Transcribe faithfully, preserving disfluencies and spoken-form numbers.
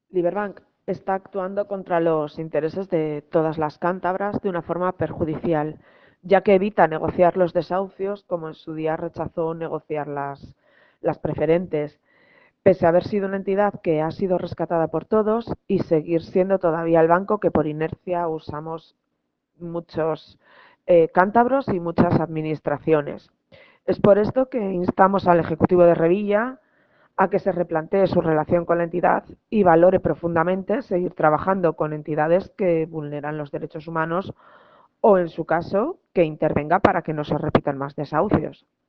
Liberbank está actuando contra los intereses de todas las cántabras de una forma perjudicial, ya que evita negociar los desahucios, como en su día rechazó negociar las, las preferentes, pese a haber sido una entidad que ha sido rescatada por todos y seguir siendo todavía el banco que por inercia usamos muchos eh, cántabros y muchas administraciones. Es por esto que instamos al Ejecutivo de Revilla a que se replantee su relación con la entidad y valore profundamente seguir trabajando con entidades que vulneran los derechos humanos o, en su caso, que intervenga para que no se repitan más desahucios.